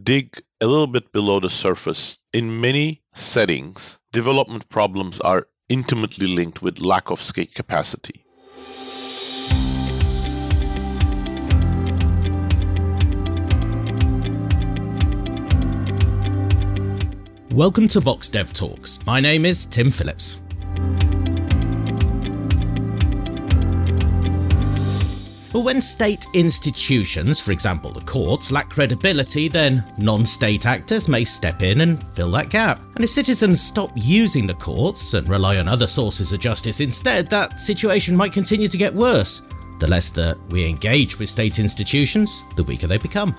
dig a little bit below the surface, in many settings, development problems are intimately linked with lack of state capacity. Welcome to Vox Dev Talks. My name is Tim Phillips. Well, when state institutions, for example the courts, lack credibility, then non-state actors may step in and fill that gap. And if citizens stop using the courts and rely on other sources of justice instead, that situation might continue to get worse. The less that we engage with state institutions, the weaker they become.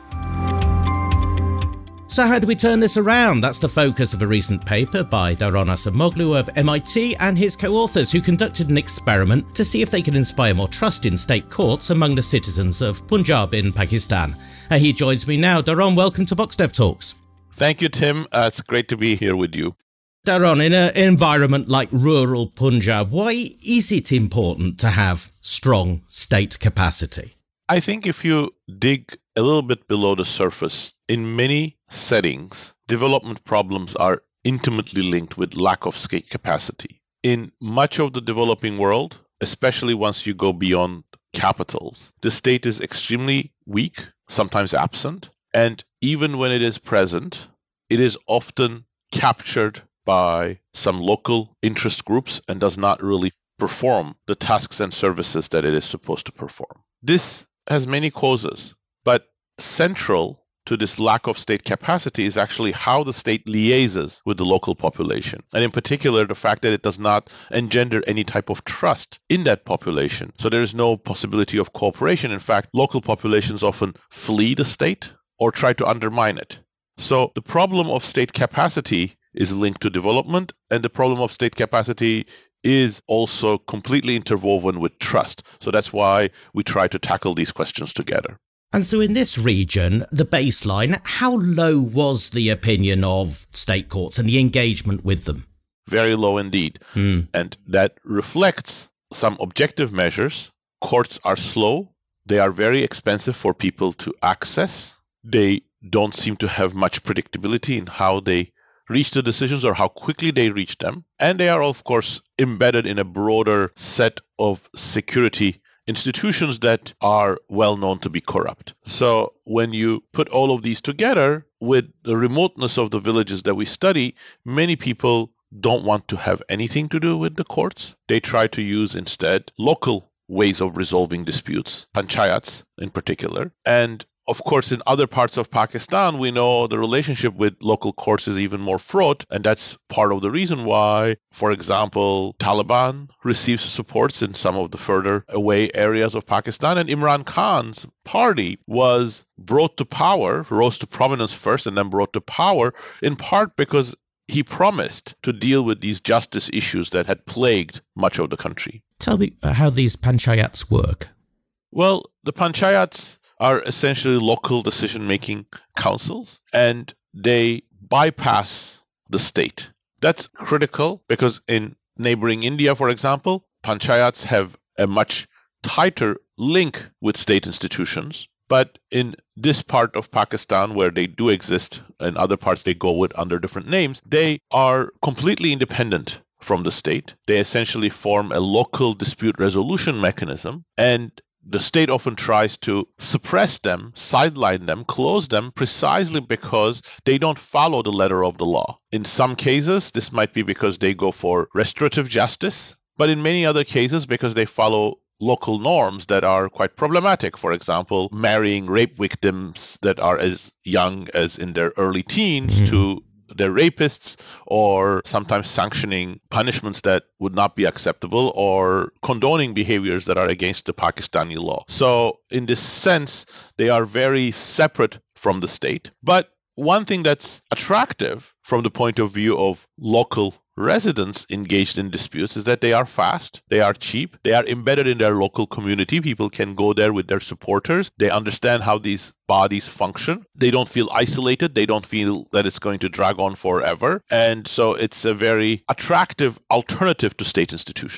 So how do we turn this around? That's the focus of a recent paper by Daron Acemoglu of MIT and his co-authors, who conducted an experiment to see if they could inspire more trust in state courts among the citizens of Punjab in Pakistan. He joins me now. Daron, welcome to Vox Dev Talks. Thank you, Tim. It's great to be here with you. Daron, in an environment like rural Punjab, why is it important to have strong state capacity? I think if you dig a little bit below the surface, in many settings, development problems are intimately linked with lack of state capacity. In much of the developing world, especially once you go beyond capitals, the state is extremely weak, sometimes absent, and even when it is present, it is often captured by some local interest groups and does not really perform the tasks and services that it is supposed to perform. This has many causes, but central to this lack of state capacity is actually how the state liaises with the local population. And in particular, the fact that it does not engender any type of trust in that population. So there is no possibility of cooperation. In fact, local populations often flee the state or try to undermine it. So the problem of state capacity is linked to development, and the problem of state capacity is also completely interwoven with trust. So that's why we try to tackle these questions together. And so in this region, the baseline, how low was the opinion of state courts and the engagement with them? Very low indeed. And that reflects some objective measures. Courts are slow. They are very expensive for people to access. They don't seem to have much predictability in how they reach the decisions or how quickly they reach them. And they are, of course, embedded in a broader set of security institutions that are well known to be corrupt. So when you put all of these together with the remoteness of the villages that we study, many people don't want to have anything to do with the courts. They try to use instead local ways of resolving disputes, panchayats in particular. And of course, in other parts of Pakistan, we know the relationship with local courts is even more fraught. And that's part of the reason why, for example, Taliban receives supports in some of the further away areas of Pakistan. And Imran Khan's party was brought to power, rose to prominence first and then brought to power, in part because he promised to deal with these justice issues that had plagued much of the country. Tell me how these panchayats work. Well, the panchayats are essentially local decision-making councils, and they bypass the state. That's critical because in neighboring India, for example, panchayats have a much tighter link with state institutions. But in this part of Pakistan, where they do exist, in other parts they go with under different names, they are completely independent from the state. They essentially form a local dispute resolution mechanism, and the state often tries to suppress them, sideline them, close them, precisely because they don't follow the letter of the law. In some cases, this might be because they go for restorative justice, but in many other cases, because they follow local norms that are quite problematic. For example, marrying rape victims that are as young as in their early teens to their rapists, or sometimes sanctioning punishments that would not be acceptable, or condoning behaviors that are against the Pakistani law. So in this sense, they are very separate from the state. But one thing that's attractive from the point of view of local residents engaged in disputes is that they are fast, they are cheap, they are embedded in their local community. People can go there with their supporters. They understand how these bodies function. They don't feel isolated. They don't feel that it's going to drag on forever. And so it's a very attractive alternative to state institutions.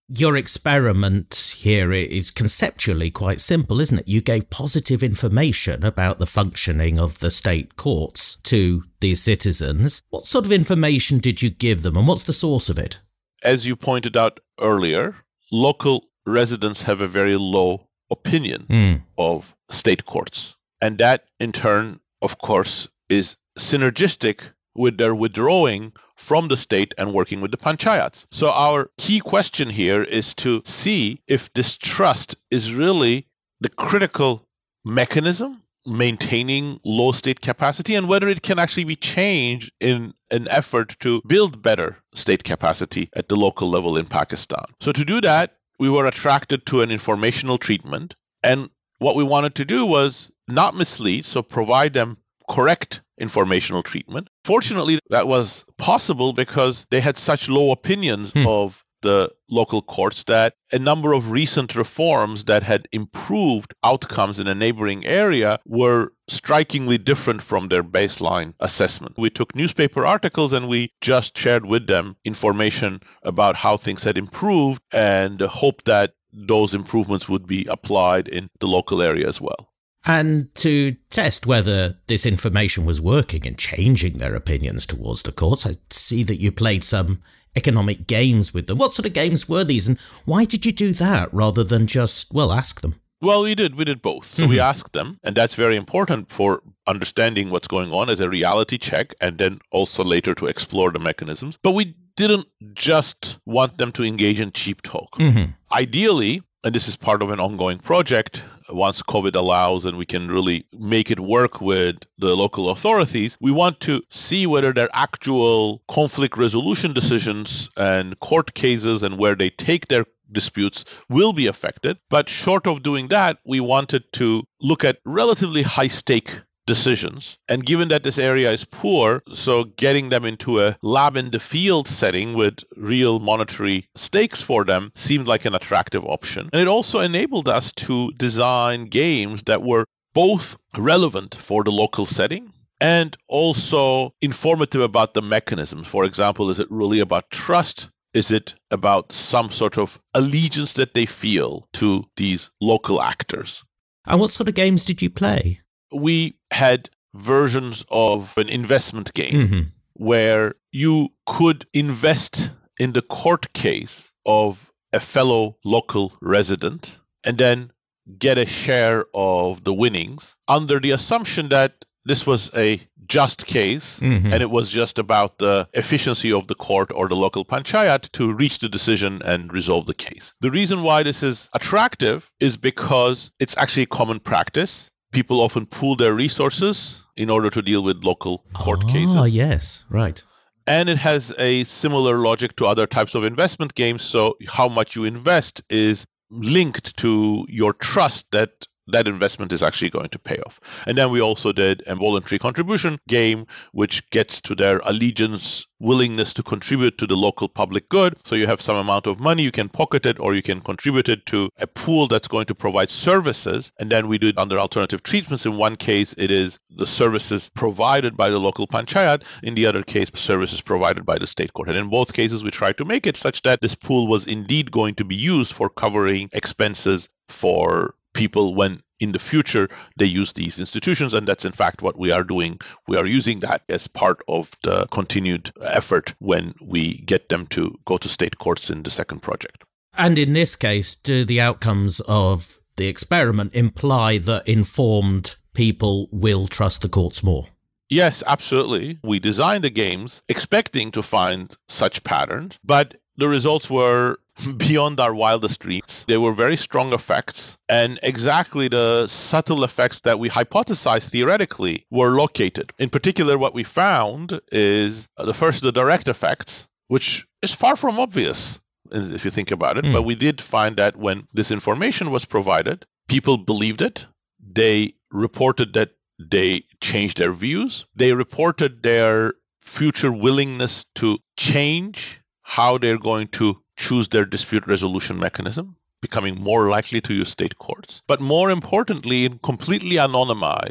Your experiment here is conceptually quite simple, isn't it? You gave positive information about the functioning of the state courts to these citizens. What sort of information did you give them, and what's the source of it? As you pointed out earlier, local residents have a very low opinion of state courts. And that, in turn, of course, is synergistic with their withdrawing from the state and working with the panchayats. So our key question here is to see if this trust is really the critical mechanism maintaining low state capacity, and whether it can actually be changed in an effort to build better state capacity at the local level in Pakistan. So to do that, we were attracted to an informational treatment, and what we wanted to do was not mislead, so provide them correct informational treatment. Fortunately, that was possible because they had such low opinions of the local courts that a number of recent reforms that had improved outcomes in a neighboring area were strikingly different from their baseline assessment. We took newspaper articles and we just shared with them information about how things had improved and hoped that those improvements would be applied in the local area as well. And to test whether this information was working and changing their opinions towards the courts, I see that you played some economic games with them. What sort of games were these, and why did you do that rather than just, ask them? Well, we did both. So we asked them, and that's very important for understanding what's going on as a reality check, and then also later to explore the mechanisms. But we didn't just want them to engage in cheap talk. Ideally, and this is part of an ongoing project, once COVID allows and we can really make it work with the local authorities, we want to see whether their actual conflict resolution decisions and court cases and where they take their disputes will be affected. But short of doing that, we wanted to look at relatively high-stake decisions. And given that this area is poor, so getting them into a lab in the field setting with real monetary stakes for them seemed like an attractive option. And it also enabled us to design games that were both relevant for the local setting and also informative about the mechanisms. For example, is it really about trust? Is it about some sort of allegiance that they feel to these local actors? And what sort of games did you play? We had versions of an investment game where you could invest in the court case of a fellow local resident and then get a share of the winnings under the assumption that this was a just case and it was just about the efficiency of the court or the local panchayat to reach the decision and resolve the case. The reason why this is attractive is because it's actually common practice. People often pool their resources in order to deal with local court cases. Oh, yes, right. And it has a similar logic to other types of investment games. So how much you invest is linked to your trust that that investment is actually going to pay off. And then we also did a voluntary contribution game, which gets to their allegiance, willingness to contribute to the local public good. So you have some amount of money, you can pocket it or you can contribute it to a pool that's going to provide services. And then we do it under alternative treatments. In one case, it is the services provided by the local panchayat. In the other case, services provided by the state court. And in both cases, we tried to make it such that this pool was indeed going to be used for covering expenses for people when in the future they use these institutions. And that's in fact what we are doing. We are using that as part of the continued effort when we get them to go to state courts in the second project. And in this case, do the outcomes of the experiment imply that informed people will trust the courts more? Yes, absolutely. We designed the games expecting to find such patterns, but the results were beyond our wildest dreams. They were very strong effects, and exactly the subtle effects that we hypothesized theoretically were located. In particular, what we found is the direct effects, which is far from obvious if you think about it. But we did find that when this information was provided, people believed it. They reported that they changed their views. They reported their future willingness to change how they're going to choose their dispute resolution mechanism, becoming more likely to use state courts. But more importantly, completely anonymized,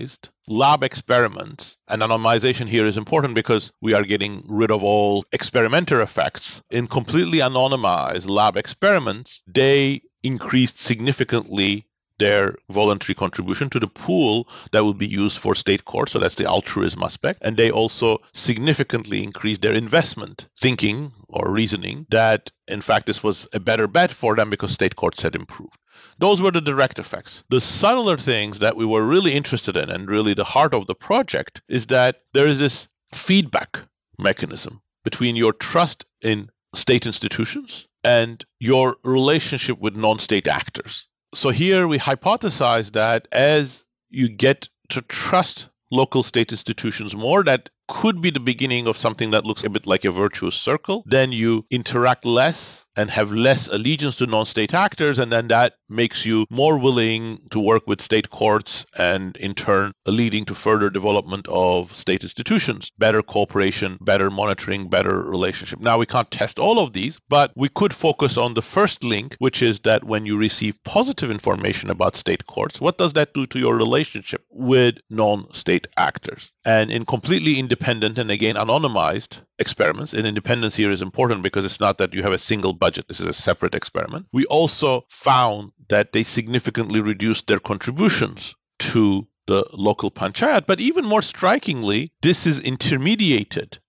lab experiments, and anonymization here is important because we are getting rid of all experimenter effects. In completely anonymized lab experiments, they increased significantly their voluntary contribution to the pool that will be used for state courts. So that's the altruism aspect. And they also significantly increased their investment, thinking or reasoning that, in fact, this was a better bet for them because state courts had improved. Those were the direct effects. The subtler things that we were really interested in, and really the heart of the project, is that there is this feedback mechanism between your trust in state institutions and your relationship with non-state actors. So here we hypothesize that as you get to trust local state institutions more, that could be the beginning of something that looks a bit like a virtuous circle. Then you interact less and have less allegiance to non-state actors, and then that makes you more willing to work with state courts, and in turn leading to further development of state institutions, better cooperation, better monitoring, better relationship. Now, we can't test all of these, but we could focus on the first link, which is that when you receive positive information about state courts, what does that do to your relationship with non-state actors? And in completely independent and again anonymized experiments, and independence here is important because it's not that you have a single budget. This is a separate experiment. We also found that they significantly reduced their contributions to the local panchayat. But even more strikingly, this is intermediated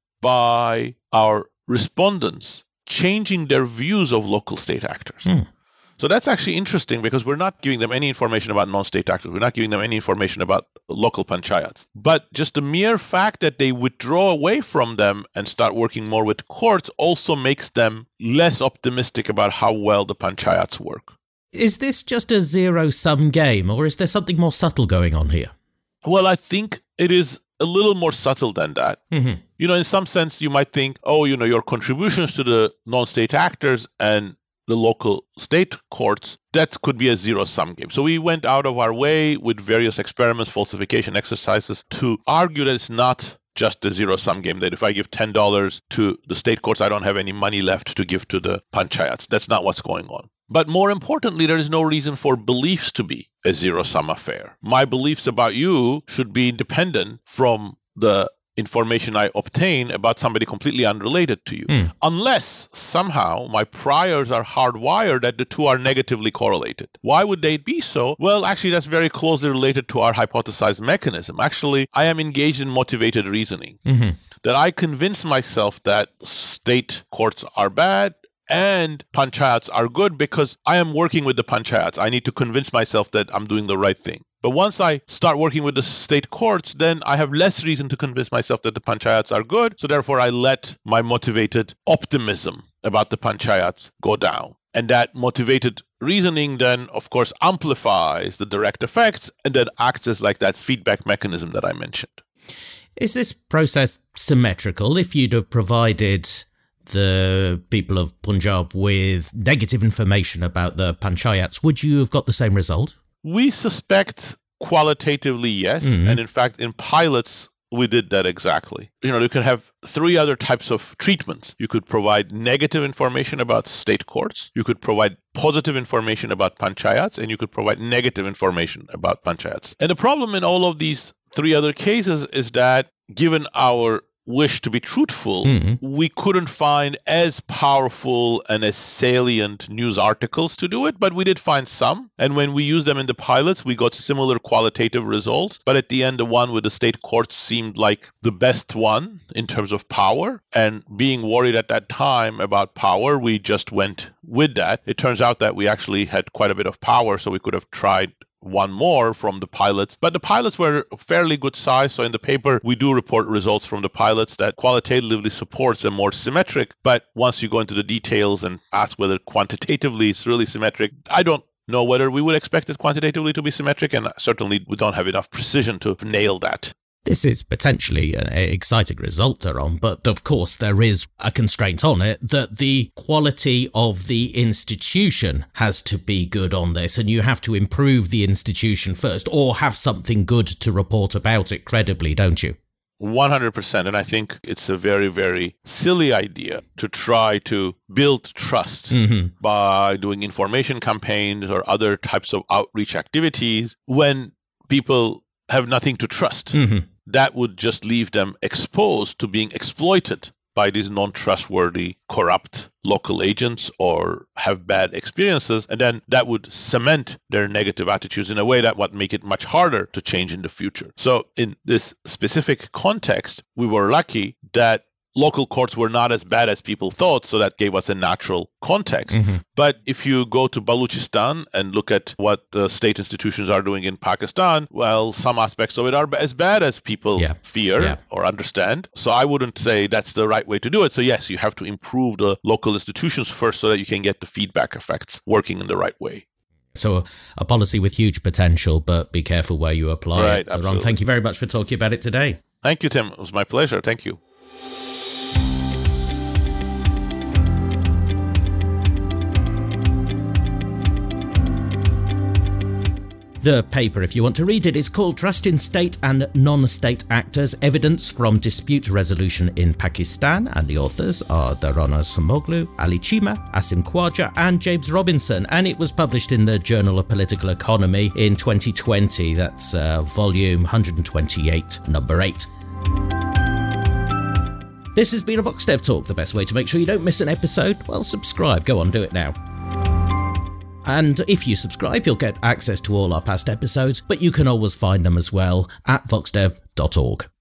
by our respondents changing their views of local state actors. So that's actually interesting because we're not giving them any information about non-state actors. We're not giving them any information about local panchayats. But just the mere fact that they withdraw away from them and start working more with courts also makes them less optimistic about how well the panchayats work. Is this just a zero-sum game, or is there something more subtle going on here? Well, I think it is a little more subtle than that. In some sense, you might think, your contributions to the non-state actors and the local state courts, that could be a zero-sum game. So we went out of our way with various experiments, falsification exercises, to argue that it's not just a zero-sum game, that if I give $10 to the state courts, I don't have any money left to give to the panchayats. That's not what's going on. But more importantly, there is no reason for beliefs to be a zero-sum affair. My beliefs about you should be independent from the information I obtain about somebody completely unrelated to you. Unless somehow my priors are hardwired that the two are negatively correlated. Why would they be so? Well, actually, that's very closely related to our hypothesized mechanism. Actually, I am engaged in motivated reasoning. That I convince myself that state courts are bad and panchayats are good because I am working with the panchayats. I need to convince myself that I'm doing the right thing. But once I start working with the state courts, then I have less reason to convince myself that the panchayats are good. So therefore, I let my motivated optimism about the panchayats go down. And that motivated reasoning then, of course, amplifies the direct effects and then acts as like that feedback mechanism that I mentioned. Is this process symmetrical? If you'd have provided the people of Punjab with negative information about the panchayats, would you have got the same result? We suspect qualitatively, yes. And in fact, in pilots, we did that exactly. You can have three other types of treatments. You could provide negative information about state courts. You could provide positive information about panchayats, and you could provide negative information about panchayats. And the problem in all of these three other cases is that given our wish to be truthful, we couldn't find as powerful and as salient news articles to do it, but we did find some. And when we used them in the pilots, we got similar qualitative results. But at the end, the one with the state courts seemed like the best one in terms of power. And being worried at that time about power, we just went with that. It turns out that we actually had quite a bit of power, so we could have tried one more from the pilots, but the pilots were fairly good size. So in the paper, we do report results from the pilots that qualitatively supports a more symmetric. But once you go into the details and ask whether quantitatively it's really symmetric, I don't know whether we would expect it quantitatively to be symmetric, and certainly we don't have enough precision to nail that. This is potentially an exciting result, Daron, but of course there is a constraint on it that the quality of the institution has to be good on this, and you have to improve the institution first, or have something good to report about it credibly, don't you? 100%. And I think it's a very, very silly idea to try to build trust by doing information campaigns or other types of outreach activities when people have nothing to trust. Mm-hmm. That would just leave them exposed to being exploited by these non-trustworthy, corrupt local agents or have bad experiences. And then that would cement their negative attitudes in a way that would make it much harder to change in the future. So in this specific context, we were lucky that local courts were not as bad as people thought, so that gave us a natural context. Mm-hmm. But if you go to Balochistan and look at what the state institutions are doing in Pakistan, well, some aspects of it are as bad as people fear or understand. So I wouldn't say that's the right way to do it. So yes, you have to improve the local institutions first so that you can get the feedback effects working in the right way. So a policy with huge potential, but be careful where you apply it. Ron, thank you very much for talking about it today. Thank you, Tim. It was my pleasure. Thank you. The paper, if you want to read it, is called Trust in State and Non-State Actors, Evidence from Dispute Resolution in Pakistan, and the authors are Dharana Samoglu, Ali Chima, Asim Khwaja and James Robinson, and it was published in the Journal of Political Economy in 2020. That's volume 128, number 8. This has been a VoxDev Talk. The best way to make sure you don't miss an episode? Well, subscribe. Go on, do it now. And if you subscribe, you'll get access to all our past episodes, but you can always find them as well at voxdev.org.